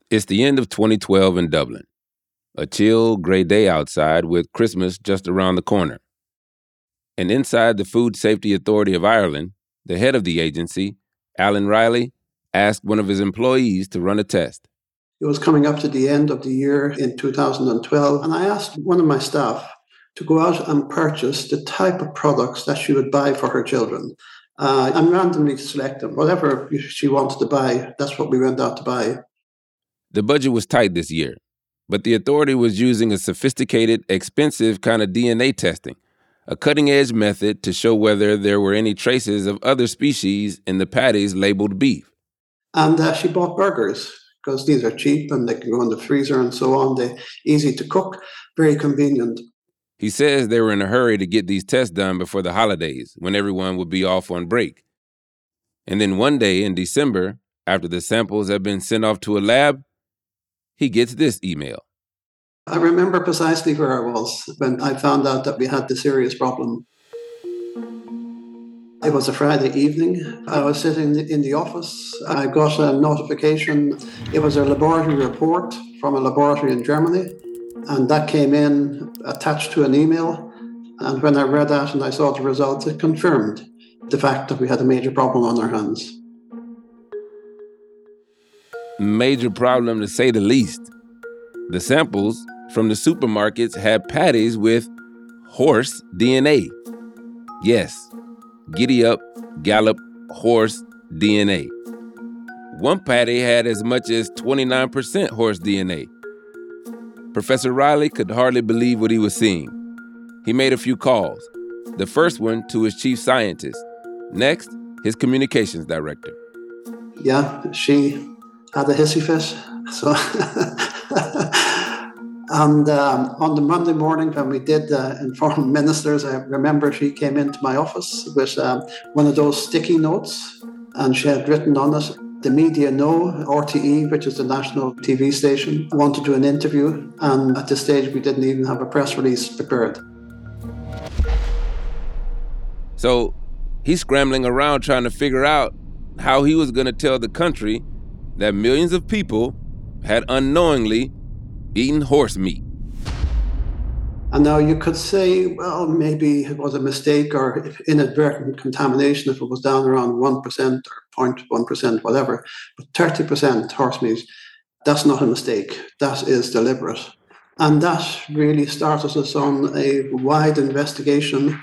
It's the end of 2012 in Dublin. A chill, gray day outside with Christmas just around the corner. And inside the Food Safety Authority of Ireland, the head of the agency, Alan Riley, asked one of his employees to run a test. It was coming up to the end of the year in 2012, and I asked one of my staff to go out and purchase the type of products that she would buy for her children. And randomly select them. Whatever she wanted to buy, that's what we went out to buy. The budget was tight this year, but the authority was using a sophisticated, expensive kind of DNA testing, a cutting-edge method to show whether there were any traces of other species in the patties labeled beef. And she bought burgers, because these are cheap and they can go in the freezer and so on. They're easy to cook, very convenient. He says they were in a hurry to get these tests done before the holidays, when everyone would be off on break. And then one day in December, after the samples had been sent off to a lab, he gets this email. I remember precisely where I was when I found out that we had the serious problem. It was a Friday evening. I was sitting in the office. I got a notification. It was a laboratory report from a laboratory in Germany. And that came in attached to an email. And when I read that and I saw the results, it confirmed the fact that we had a major problem on our hands. Major problem, to say the least. The samples from the supermarkets had patties with horse DNA. Yes, giddy up, gallop, horse DNA. One patty had as much as 29% horse DNA. Professor Riley could hardly believe what he was seeing. He made a few calls. The first one to his chief scientist. Next, his communications director. Yeah, she had a hissy fit. So, and on the Monday morning when we did inform ministers, I remember she came into my office with one of those sticky notes, and she had written on it, "The media know RTE, which is the national TV station, want to do an interview," and at this stage we didn't even have a press release prepared. So he's scrambling around trying to figure out how he was going to tell the country that millions of people had unknowingly eaten horse meat. And now you could say, well, maybe it was a mistake or inadvertent contamination if it was down around 1% or 0.1%, whatever. But 30% horse meat, that's not a mistake. That is deliberate. And that really started us on a wide investigation.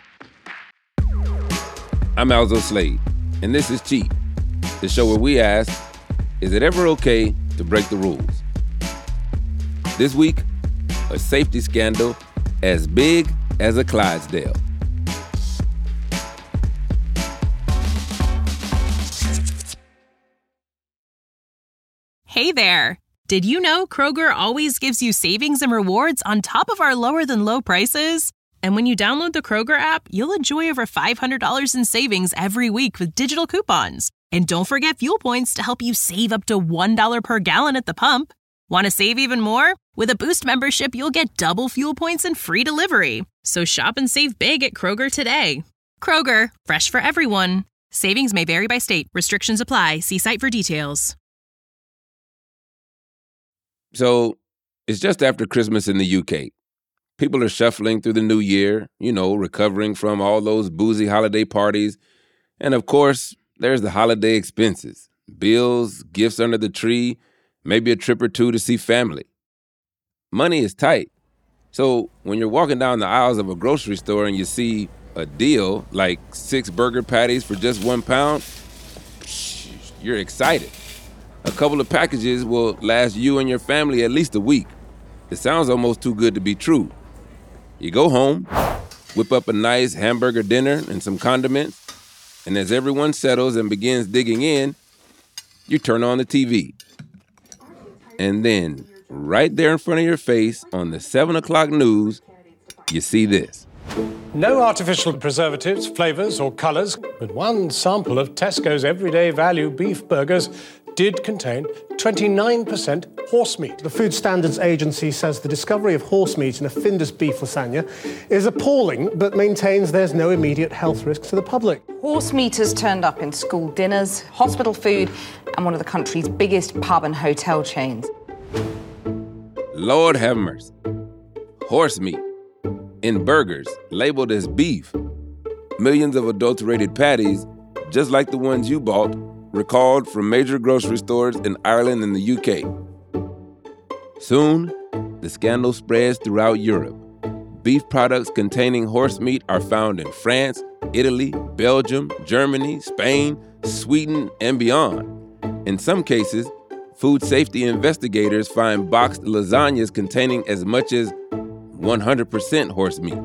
I'm Alzo Slade, and this is Cheat, the show where we ask, is it ever okay to break the rules? This week, a safety scandal as big as a Clydesdale. Hey there! Did you know Kroger always gives you savings and rewards on top of our lower-than-low prices? And when you download the Kroger app, you'll enjoy over $500 in savings every week with digital coupons. And don't forget fuel points to help you save up to $1 per gallon at the pump. Want to save even more? With a Boost membership, you'll get double fuel points and free delivery. So shop and save big at Kroger today. Kroger, fresh for everyone. Savings may vary by state. Restrictions apply. See site for details. So it's just after Christmas in the UK. People are shuffling through the new year, recovering from all those boozy holiday parties. And of course, there's the holiday expenses, bills, gifts under the tree, maybe a trip or two to see family. Money is tight. So when you're walking down the aisles of a grocery store and you see a deal like 6 burger patties for just £1, you're excited. A couple of packages will last you and your family at least a week. It sounds almost too good to be true. You go home, whip up a nice hamburger dinner and some condiments, and as everyone settles and begins digging in, you turn on the TV. And then, right there in front of your face on the 7 o'clock news, you see this. No artificial preservatives, flavors, or colors, but one sample of Tesco's Everyday Value beef burgers did contain 29% horse meat. The Food Standards Agency says the discovery of horse meat in a Findus beef lasagna is appalling, but maintains there's no immediate health risk to the public. Horse meat has turned up in school dinners, hospital food, and one of the country's biggest pub and hotel chains. Lord have mercy. Horse meat in burgers labeled as beef. Millions of adulterated patties, just like the ones you bought, recalled from major grocery stores in Ireland and the UK. Soon, the scandal spreads throughout Europe. Beef products containing horse meat are found in France, Italy, Belgium, Germany, Spain, Sweden, and beyond. In some cases, food safety investigators find boxed lasagnas containing as much as 100% horse meat.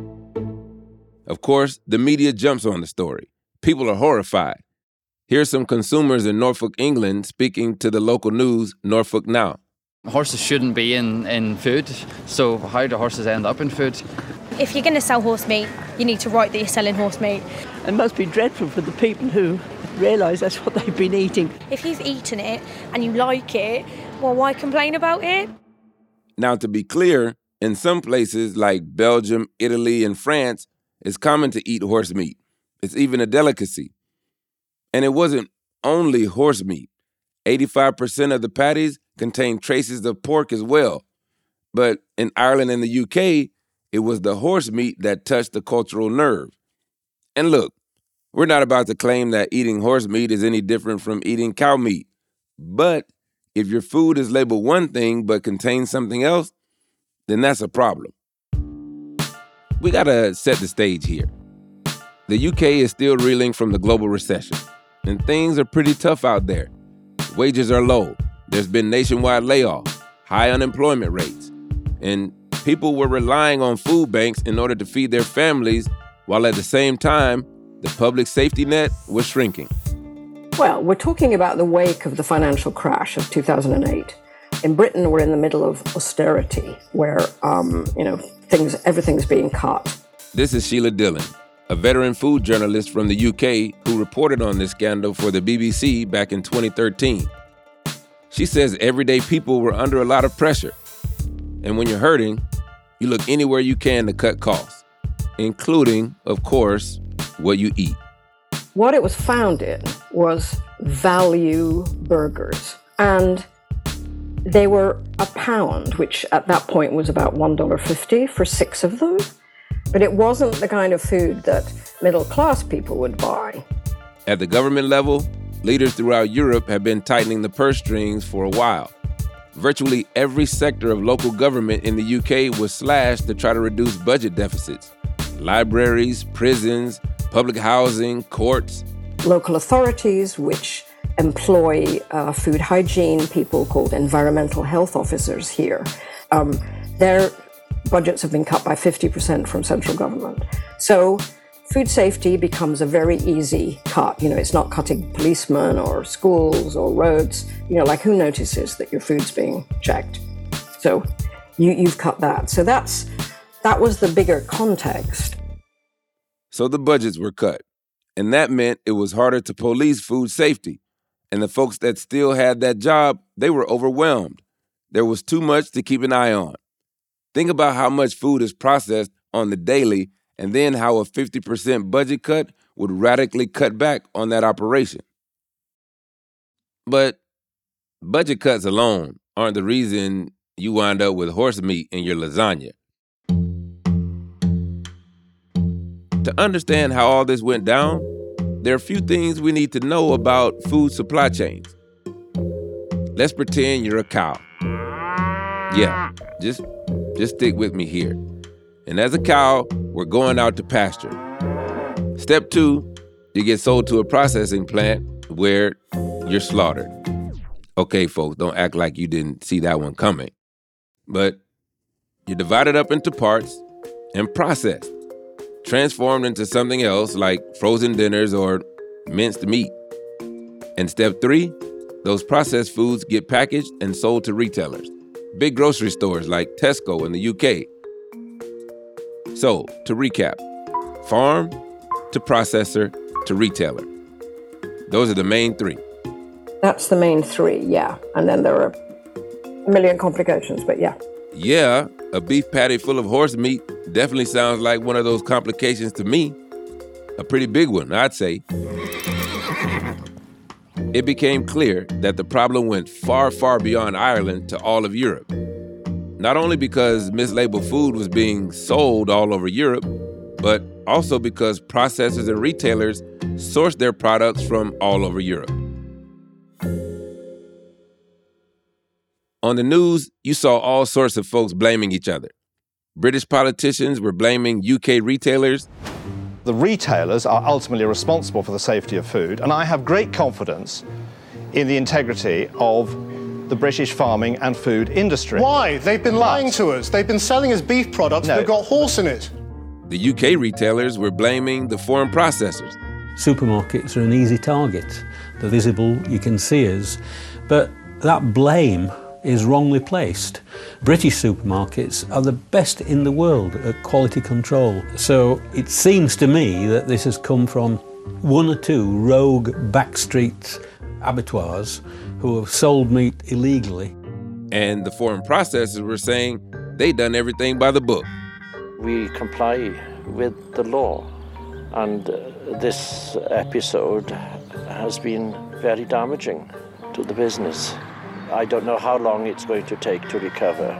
Of course, the media jumps on the story. People are horrified. Here's some consumers in Norfolk, England, speaking to the local news, Norfolk Now. Horses shouldn't be in food, so how do horses end up in food? If you're going to sell horse meat, you need to write that you're selling horse meat. It must be dreadful for the people who realise that's what they've been eating. If you've eaten it and you like it, well, why complain about it? Now, to be clear, in some places like Belgium, Italy, and France, it's common to eat horse meat. It's even a delicacy. And it wasn't only horse meat. 85% of the patties contain traces of pork as well. But in Ireland and the UK, it was the horse meat that touched the cultural nerve. And look, we're not about to claim that eating horse meat is any different from eating cow meat. But if your food is labeled one thing but contains something else, then that's a problem. We gotta set the stage here. The UK is still reeling from the global recession, and things are pretty tough out there. Wages are low. There's been nationwide layoffs, high unemployment rates, and people were relying on food banks in order to feed their families, while at the same time, the public safety net was shrinking. Well, we're talking about the wake of the financial crash of 2008. In Britain, we're in the middle of austerity, where, everything's being cut. This is Sheila Dillon, a veteran food journalist from the UK who reported on this scandal for the BBC back in 2013. She says everyday people were under a lot of pressure. And when you're hurting, you look anywhere you can to cut costs, including, of course, what you eat. What it was found in was value burgers. And they were £1, which at that point was about $1.50 for 6 of them. But it wasn't the kind of food that middle-class people would buy. At the government level, leaders throughout Europe have been tightening the purse strings for a while. Virtually every sector of local government in the UK was slashed to try to reduce budget deficits. Libraries, prisons, public housing, courts. Local authorities, which employ food hygiene people called environmental health officers here, their budgets have been cut by 50% from central government. So food safety becomes a very easy cut. It's not cutting policemen or schools or roads. Who notices that your food's being checked? So you've cut that. So that was the bigger context. So the budgets were cut, and that meant it was harder to police food safety. And the folks that still had that job, they were overwhelmed. There was too much to keep an eye on. Think about how much food is processed on the daily, and then how a 50% budget cut would radically cut back on that operation. But budget cuts alone aren't the reason you wind up with horse meat in your lasagna. To understand how all this went down, there are a few things we need to know about food supply chains. Let's pretend you're a cow. Yeah, just stick with me here. And as a cow, we're going out to pasture. Step 2, you get sold to a processing plant where you're slaughtered. Okay, folks, don't act like you didn't see that one coming. But you're divided up into parts and processed, transformed into something else like frozen dinners or minced meat. And step 3, those processed foods get packaged and sold to retailers, big grocery stores like Tesco in the UK. So, to recap, farm to processor to retailer. Those are the main 3. That's the main 3, yeah. And then there are a million complications, but yeah. Yeah, a beef patty full of horse meat definitely sounds like one of those complications to me. A pretty big one, I'd say. it became clear that the problem went far, far beyond Ireland to all of Europe. Not only because mislabeled food was being sold all over Europe, but also because processors and retailers sourced their products from all over Europe. On the news, you saw all sorts of folks blaming each other. British politicians were blaming UK retailers. The retailers are ultimately responsible for the safety of food, and I have great confidence in the integrity of the British farming and food industry. Why? They've been lying to us. They've been selling us beef products that have got horse in it. The UK retailers were blaming the foreign processors. Supermarkets are an easy target. They're visible, you can see us, but that blame is wrongly placed. British supermarkets are the best in the world at quality control. So it seems to me that this has come from one or two rogue backstreet abattoirs who have sold meat illegally. And the foreign processors were saying they'd done everything by the book. We comply with the law, and this episode has been very damaging to the business. I don't know how long it's going to take to recover.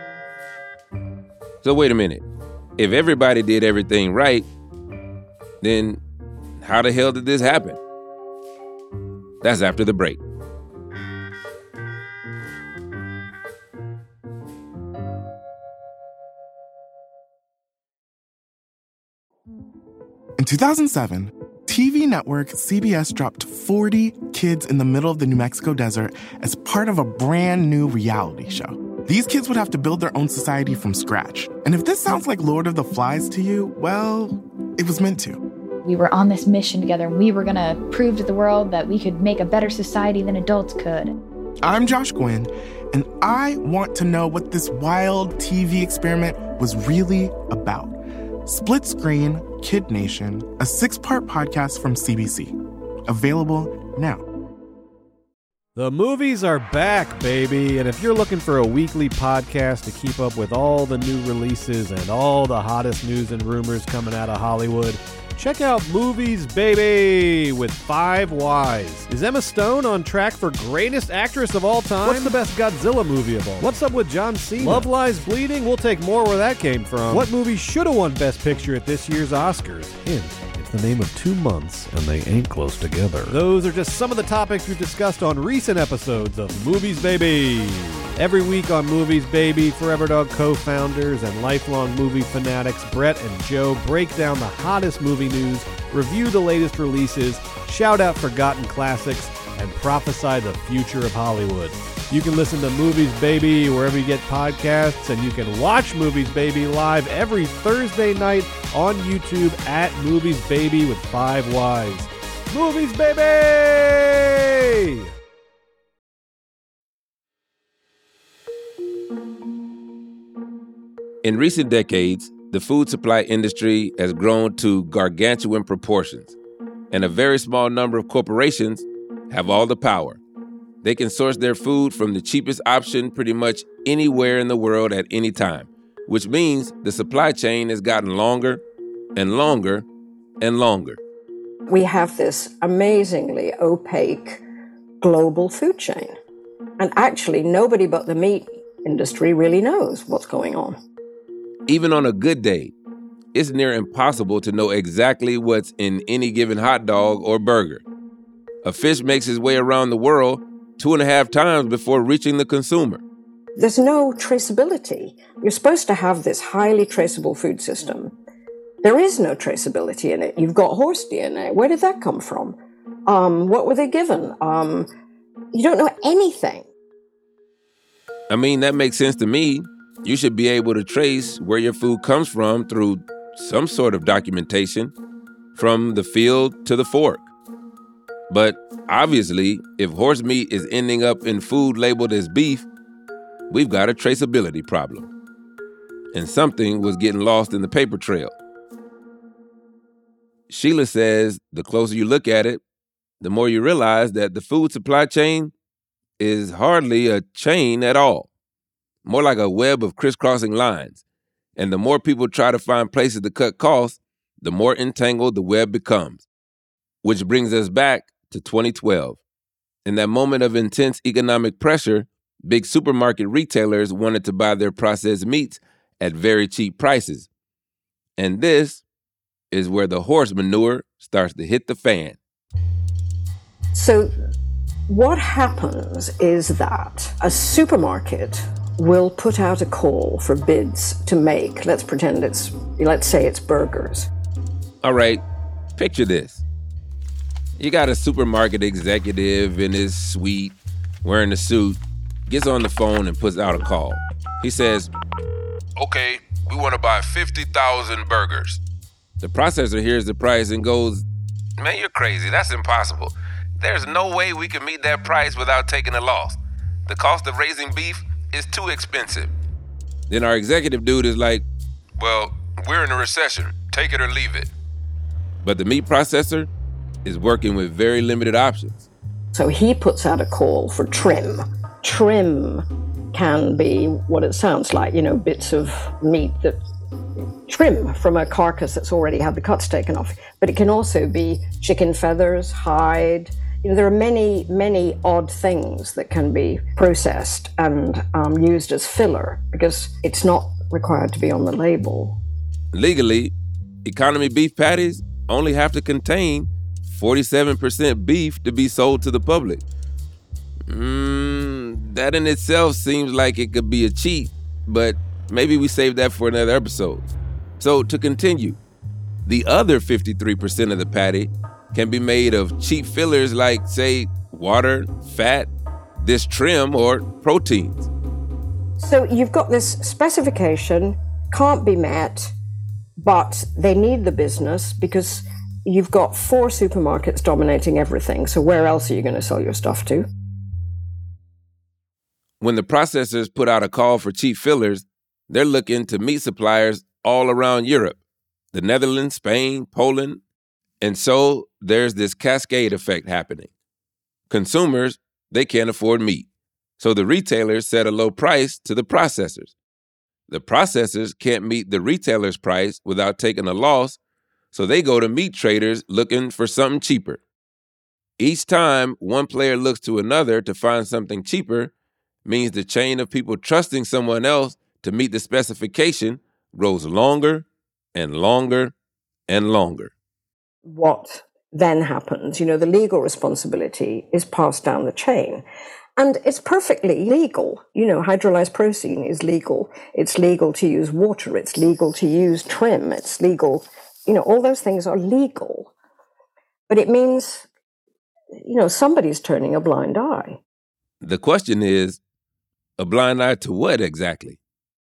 So wait a minute. If everybody did everything right, then how the hell did this happen? That's after the break. In 2007, TV network CBS dropped 40 kids in the middle of the New Mexico desert as part of a brand new reality show. These kids would have to build their own society from scratch. And if this sounds like Lord of the Flies to you, well, it was meant to. We were on this mission together, and we were going to prove to the world that we could make a better society than adults could. I'm Josh Gwynn, and I want to know what this wild TV experiment was really about. Split Screen, Kid Nation, a 6-part podcast from CBC. Available now. The movies are back, baby, and if you're looking for a weekly podcast to keep up with all the new releases and all the hottest news and rumors coming out of Hollywood, check out Movies Baby with 5 Ys. Is Emma Stone on track for greatest actress of all time? What's the best Godzilla movie of all? What's up with John Cena? Love Lies Bleeding? We'll take more where that came from. What movie should have won Best Picture at this year's Oscars? Hint, it's the name of 2 months, and they ain't close together. Those are just some of the topics we've discussed on recent episodes of Movies Baby. Every week on Movies Baby, Forever Dog co-founders and lifelong movie fanatics Brett and Joe break down the hottest movie news, review the latest releases, shout out forgotten classics, and prophesy the future of Hollywood. You can listen to Movies Baby wherever you get podcasts, and you can watch Movies Baby live every Thursday night on YouTube at Movies Baby with 5 Ys. Movies Baby! In recent decades, the food supply industry has grown to gargantuan proportions, and a very small number of corporations have all the power. They can source their food from the cheapest option pretty much anywhere in the world at any time, which means the supply chain has gotten longer and longer and longer. We have this amazingly opaque global food chain. And actually, nobody but the meat industry really knows what's going on. Even on a good day, it's near impossible to know exactly what's in any given hot dog or burger. A fish makes its way around the world 2.5 times before reaching the consumer. There's no traceability. You're supposed to have this highly traceable food system. There is no traceability in it. You've got horse DNA. Where did that come from? What were they given? You don't know anything. I mean, that makes sense to me. You should be able to trace where your food comes from through some sort of documentation, from the field to the fork. But obviously, if horse meat is ending up in food labeled as beef, we've got a traceability problem. And something was getting lost in the paper trail. Sheila says the closer you look at it, the more you realize that the food supply chain is hardly a chain at all. More like a web of crisscrossing lines. And the more people try to find places to cut costs, the more entangled the web becomes. Which brings us back to 2012. In that moment of intense economic pressure, big supermarket retailers wanted to buy their processed meats at very cheap prices. And this is where the horse manure starts to hit the fan. So what happens is that a supermarket will put out a call for bids to make, let's say it's burgers. All right, picture this. You got a supermarket executive in his suite, wearing a suit, gets on the phone and puts out a call. He says, "Okay, we want to buy 50,000 burgers." The processor hears the price and goes, "Man, you're crazy. That's impossible. There's no way we can meet that price without taking a loss. The cost of raising beef is too expensive." Then our executive dude is like, "Well, we're in a recession. Take it or leave it." But the meat processor is working with very limited options. So he puts out a call for trim. Trim can be what it sounds like, bits of meat that trim from a carcass that's already had the cuts taken off. But it can also be chicken feathers, hide. There are many, many odd things that can be processed and used as filler because it's not required to be on the label. Legally, economy beef patties only have to contain 47% beef to be sold to the public. That in itself seems like it could be a cheat, but maybe we save that for another episode. So to continue, the other 53% of the patty can be made of cheap fillers like, say, water, fat, this trim, or proteins. So you've got this specification, can't be met, but they need the business because you've got 4 supermarkets dominating everything. So where else are you going to sell your stuff to? When the processors put out a call for cheap fillers, they're looking to meat suppliers all around Europe, the Netherlands, Spain, Poland. And so there's this cascade effect happening. Consumers, they can't afford meat. So the retailers set a low price to the processors. The processors can't meet the retailer's price without taking a loss, so they go to meat traders looking for something cheaper. Each time one player looks to another to find something cheaper means the chain of people trusting someone else to meet the specification grows longer and longer and longer. What then happens? The legal responsibility is passed down the chain. And it's perfectly legal. Hydrolyzed protein is legal. It's legal to use water. It's legal to use trim. It's legal. All those things are legal. But it means, somebody's turning a blind eye. The question is, a blind eye to what exactly?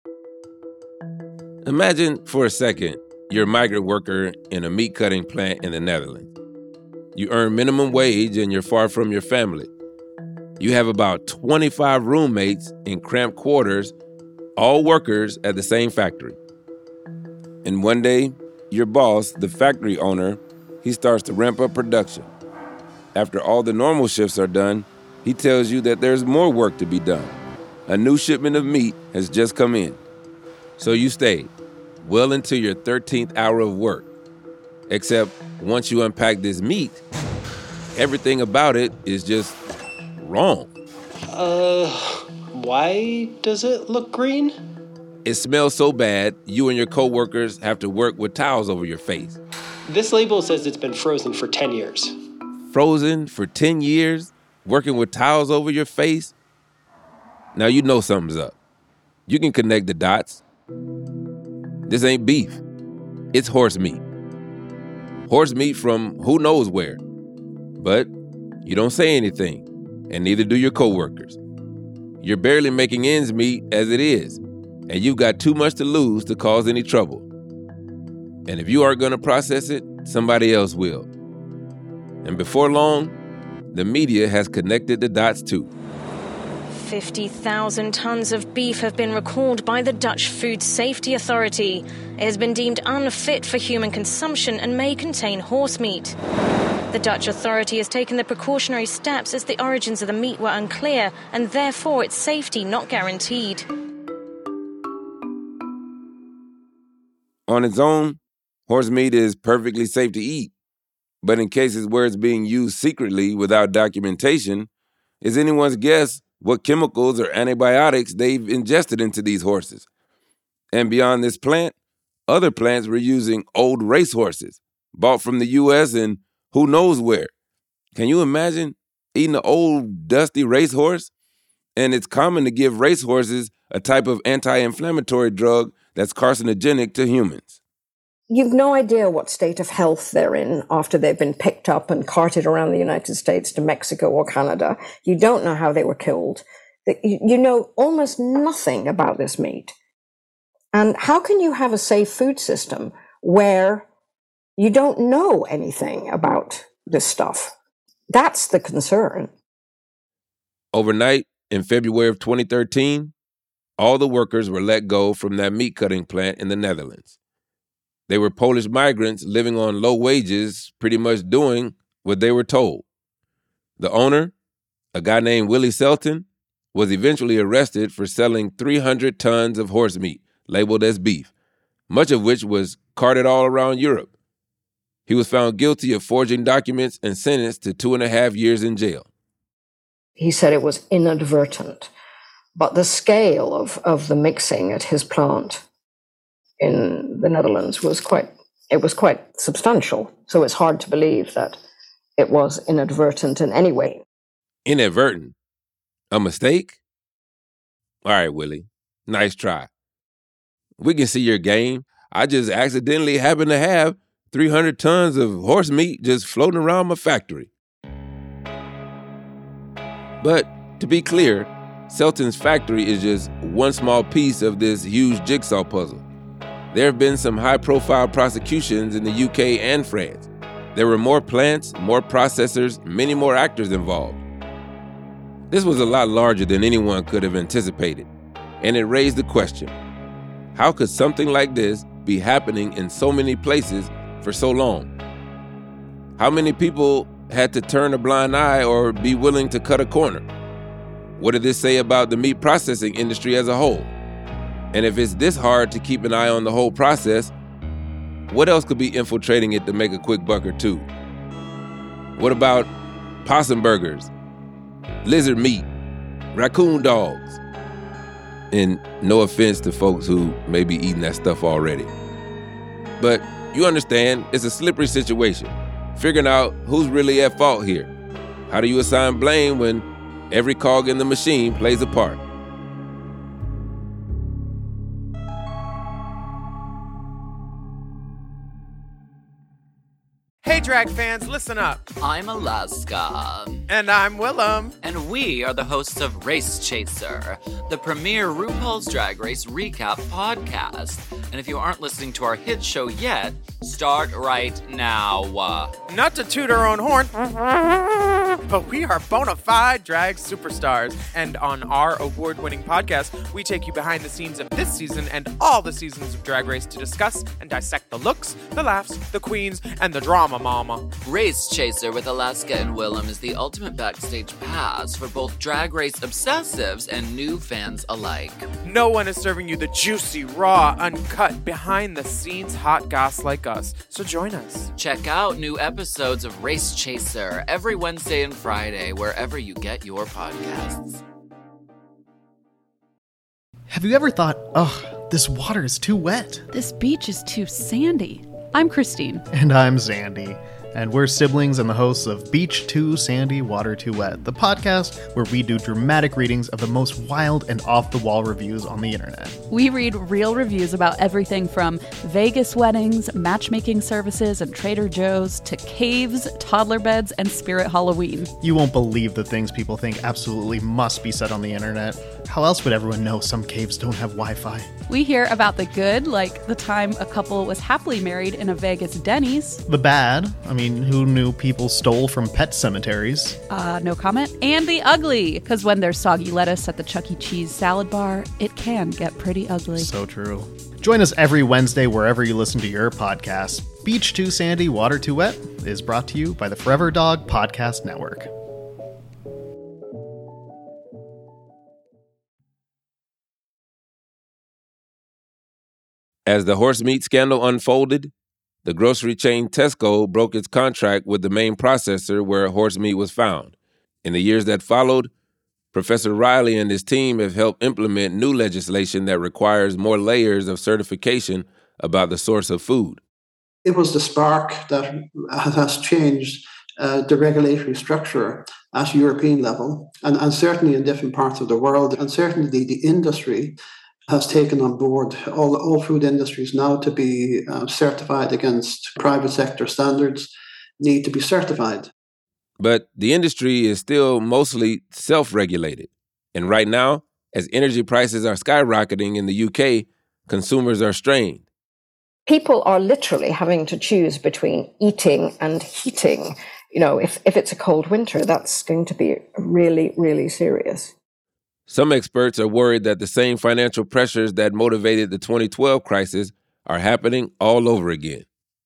Imagine for a second you're a migrant worker in a meat cutting plant in the Netherlands. You earn minimum wage and you're far from your family. You have about 25 roommates in cramped quarters, all workers at the same factory. And one day, your boss, the factory owner, he starts to ramp up production. After all the normal shifts are done, he tells you that there's more work to be done. A new shipment of meat has just come in. So you stay well into your 13th hour of work. Except once you unpack this meat, everything about it is just wrong. Why does it look green? It smells so bad, you and your coworkers have to work with towels over your face. This label says it's been frozen for 10 years. Frozen for 10 years? Working with towels over your face? Now you know something's up. You can connect the dots. This ain't beef. It's horse meat. Horse meat from who knows where. But you don't say anything, and neither do your coworkers. You're barely making ends meet as it is, and you've got too much to lose to cause any trouble. And if you aren't going to process it, somebody else will. And before long, the media has connected the dots too. 50,000 tons of beef have been recalled by the Dutch Food Safety Authority. It has been deemed unfit for human consumption and may contain horse meat. The Dutch authority has taken the precautionary steps as the origins of the meat were unclear and therefore its safety not guaranteed. On its own, horse meat is perfectly safe to eat. But in cases where it's being used secretly without documentation, It's anyone's guess what chemicals or antibiotics they've ingested into these horses. And beyond this plant, other plants were using old racehorses, bought from the U.S. and who knows where. Can you imagine eating an old, dusty racehorse? And it's common to give racehorses a type of anti-inflammatory drug that's carcinogenic to humans. You've no idea what state of health they're in after they've been picked up and carted around the United States to Mexico or Canada. You don't know how they were killed. You know almost nothing about this meat. And how can you have a safe food system where you don't know anything about this stuff? That's the concern. Overnight, in February of 2013, all the workers were let go from that meat cutting plant in the Netherlands. They were Polish migrants living on low wages, pretty much doing what they were told. The owner, a guy named Willie Selton, was eventually arrested for selling 300 tons of horse meat labeled as beef, much of which was carted all around Europe. He was found guilty of forging documents and sentenced to 2.5 years in jail. He said it was inadvertent, but the scale of the mixing at his plant in the Netherlands was quite substantial. So it's hard to believe that it was inadvertent in any way. Inadvertent? A mistake? All right, Willie. Nice try. We can see your game. I just accidentally happen to have 300 tons of horse meat just floating around my factory. But to be clear, Selton's factory is just one small piece of this huge jigsaw puzzle. There have been some high-profile prosecutions in the UK and France. There were more plants, more processors, many more actors involved. This was a lot larger than anyone could have anticipated, and it raised the question, how could something like this be happening in so many places for so long? How many people had to turn a blind eye or be willing to cut a corner? What did this say about the meat processing industry as a whole? And if it's this hard to keep an eye on the whole process, what else could be infiltrating it to make a quick buck or two? What about possum burgers, lizard meat, raccoon dogs? And no offense to folks who may be eating that stuff already. But you understand, it's a slippery situation. Figuring out who's really at fault here. How do you assign blame when every cog in the machine plays a part? Hey, drag fans, listen up. I'm Alaska. And I'm Willem. And we are the hosts of Race Chaser, the premier RuPaul's Drag Race recap podcast. And if you aren't listening to our hit show yet, start right now. Not to toot our own horn, but we are bona fide drag superstars. And on our award-winning podcast, we take you behind the scenes of this season and all the seasons of Drag Race to discuss and dissect the looks, the laughs, the queens, and the drama, mama. Race Chaser with Alaska and Willem is the ultimate backstage pass for both Drag Race obsessives and new fans alike. No one is serving you the juicy, raw, uncut, behind-the-scenes hot goss like us, so join us. Check out new episodes of Race Chaser every Wednesday and Friday, wherever you get your podcasts. Have you ever thought, oh, this water is too wet? This beach is too sandy. I'm Christine. And I'm Zandy. And we're siblings and the hosts of Beach Too Sandy, Water Too Wet, the podcast where we do dramatic readings of the most wild and off-the-wall reviews on the internet. We read real reviews about everything from Vegas weddings, matchmaking services, and Trader Joe's to caves, toddler beds, and Spirit Halloween. You won't believe the things people think absolutely must be said on the internet. How else would everyone know some caves don't have Wi-Fi? We hear about the good, like the time a couple was happily married in a Vegas Denny's. The bad, who knew people stole from pet cemeteries? No comment. And the ugly, because when there's soggy lettuce at the Chuck E. Cheese salad bar, it can get pretty ugly. So true. Join us every Wednesday wherever you listen to your podcasts. Beach Too Sandy, Water Too Wet is brought to you by the Forever Dog Podcast Network. As the horse meat scandal unfolded, the grocery chain Tesco broke its contract with the main processor where horse meat was found. In the years that followed, Professor Riley and his team have helped implement new legislation that requires more layers of certification about the source of food. It was the spark that has changed the regulatory structure at European level, and certainly in different parts of the world. And certainly the industry has taken on board all food industries now to be certified against private sector standards, need to be certified. But the industry is still mostly self-regulated. And right now, as energy prices are skyrocketing in the UK, consumers are strained. People are literally having to choose between eating and heating. You know, if it's a cold winter, that's going to be really, really serious. Some experts are worried that the same financial pressures that motivated the 2012 crisis are happening all over again.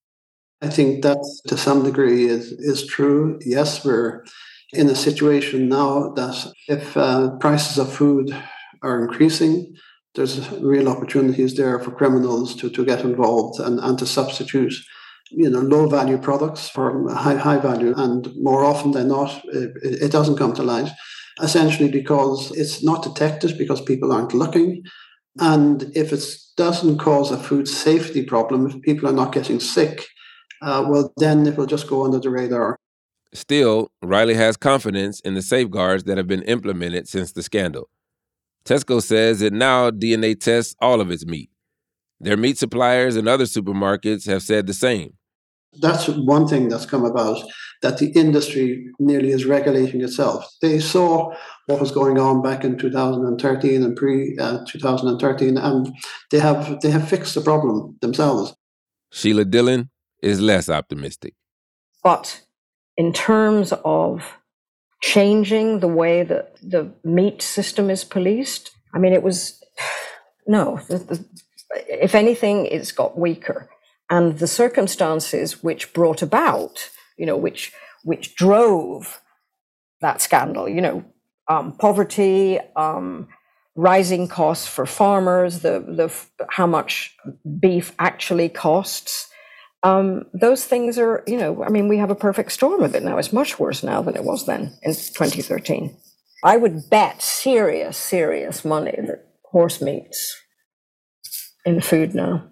I think that to some degree is true. Yes, we're in a situation now that if prices of food are increasing, there's real opportunities there for criminals to get involved and to substitute, low-value products for high value. And more often than not, it doesn't come to light, essentially because it's not detected because people aren't looking. And if it doesn't cause a food safety problem, if people are not getting sick, well, then it will just go under the radar. Still, Riley has confidence in the safeguards that have been implemented since the scandal. Tesco says it now DNA tests all of its meat. Their meat suppliers and other supermarkets have said the same. That's one thing that's come about, that the industry nearly is regulating itself. They saw what was going on back in 2013 and pre-2013, and they have fixed the problem themselves. Sheila Dillon is less optimistic. But in terms of changing the way that the meat system is policed, I mean, it was, no, if anything, it's got weaker. And the circumstances which brought about, which drove that scandal, poverty, rising costs for farmers, the how much beef actually costs, those things are, we have a perfect storm of it now. It's much worse now than it was then in 2013. I would bet serious money that horse meat's in food now.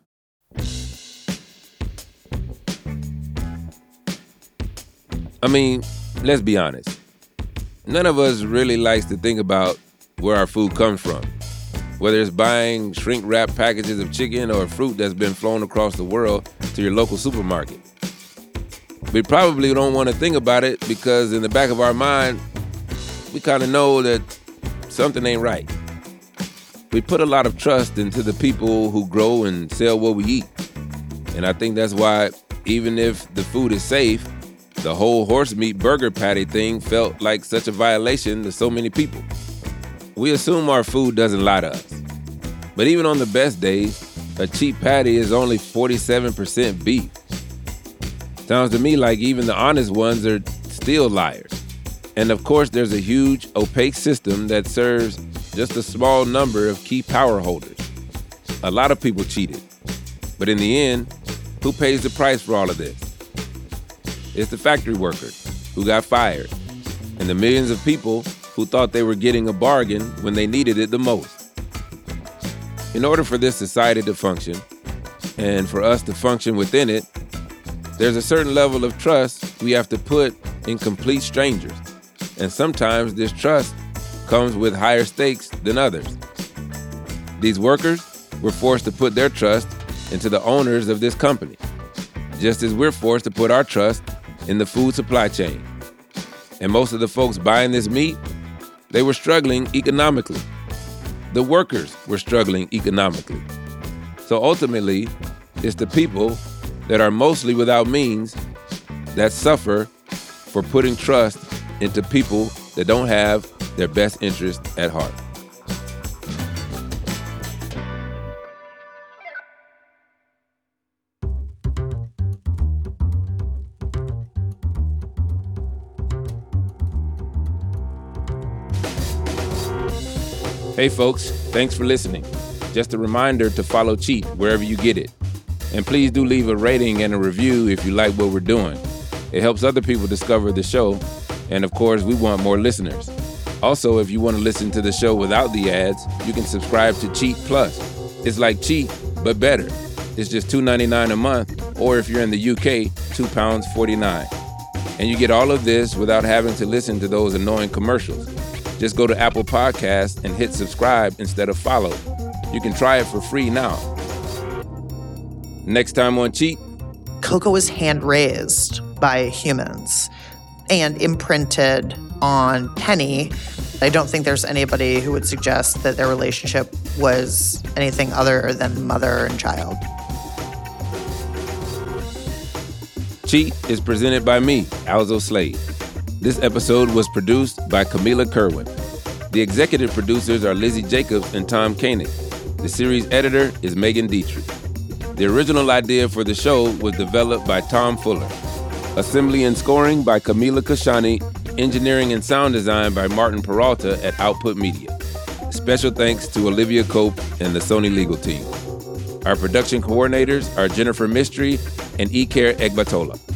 I mean, let's be honest. None of us really likes to think about where our food comes from, whether it's buying shrink-wrapped packages of chicken or fruit that's been flown across the world to your local supermarket. We probably don't want to think about it because in the back of our mind, we kind of know that something ain't right. We put a lot of trust into the people who grow and sell what we eat. And I think that's why, even if the food is safe, the whole horse meat burger patty thing felt like such a violation to so many people. We assume our food doesn't lie to us. But even on the best days, a cheap patty is only 47% beef. Sounds to me like even the honest ones are still liars. And of course, there's a huge, opaque system that serves just a small number of key power holders. A lot of people cheated. But in the end, who pays the price for all of this? It's the factory workers who got fired and the millions of people who thought they were getting a bargain when they needed it the most. In order for this society to function, and for us to function within it, there's a certain level of trust we have to put in complete strangers. And sometimes this trust comes with higher stakes than others. These workers were forced to put their trust into the owners of this company, just as we're forced to put our trust in the food supply chain. And most of the folks buying this meat, they were struggling economically. The workers were struggling economically. So ultimately, it's the people that are mostly without means that suffer for putting trust into people that don't have their best interest at heart. Hey folks, thanks for listening. Just a reminder to follow Cheat wherever you get it. And please do leave a rating and a review if you like what we're doing. It helps other people discover the show, And of course, we want more listeners. Also, if you want to listen to the show without the ads, you can subscribe to Cheat Plus. It's like Cheat, but better. It's just $2.99 a month, or if you're in the UK, £2.49. And you get all of this without having to listen to those annoying commercials. Just go to Apple Podcasts and hit subscribe instead of follow. You can try it for free now. Next time on Cheat. Cocoa is hand-raised by humans and imprinted on Penny. I don't think there's anybody who would suggest that their relationship was anything other than mother and child. Cheat is presented by me, Alzo Slade. This episode was produced by Camila Kerwin. The executive producers are Lizzie Jacobs and Tom Koenig. The series editor is Megan Dietrich. The original idea for the show was developed by Tom Fuller. Assembly and scoring by Camila Kashani. Engineering and sound design by Martin Peralta at Output Media. Special thanks to Olivia Cope and the Sony legal team. Our production coordinators are Jennifer Mistry and Iker Egbatola.